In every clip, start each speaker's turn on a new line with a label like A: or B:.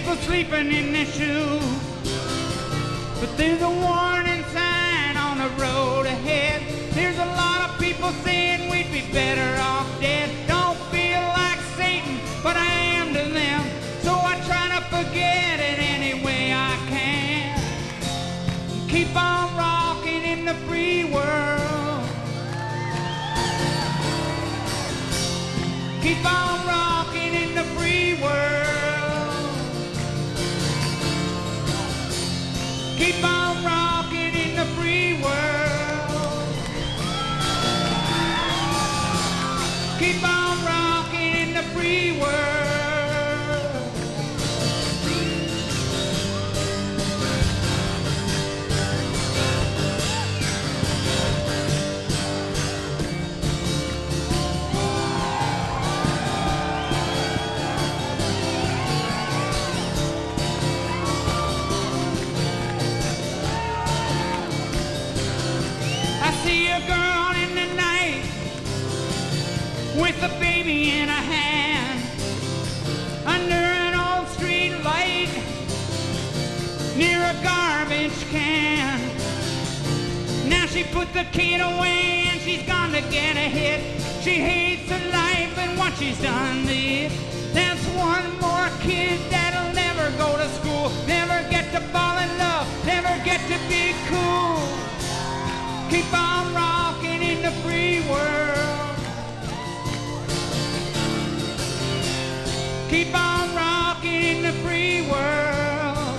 A: people sleeping in their shoes. But there's a warning sign on the road ahead. There's a lot of people saying we'd be better off dead. Don't feel like Satan, but I am to them. So I try to forget it any way I can. Keep on rocking in the free world. Keep on rocking in the free world. Keep on rocking in the free world. Keep on rocking in the free world. I see a girl in the night with a baby in her hand under an old street light near a garbage can. Now she put the kid away and she's gone to get a hit. She hates her life and what she's done to it. That's one more kid that'll never go to school, never get to fall in love, never get to be cool. Keep on rocking in the free world. Keep on rocking in the free world.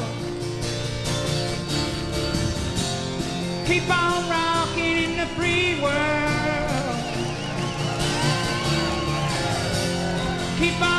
A: Keep on rocking in the free world. Keep on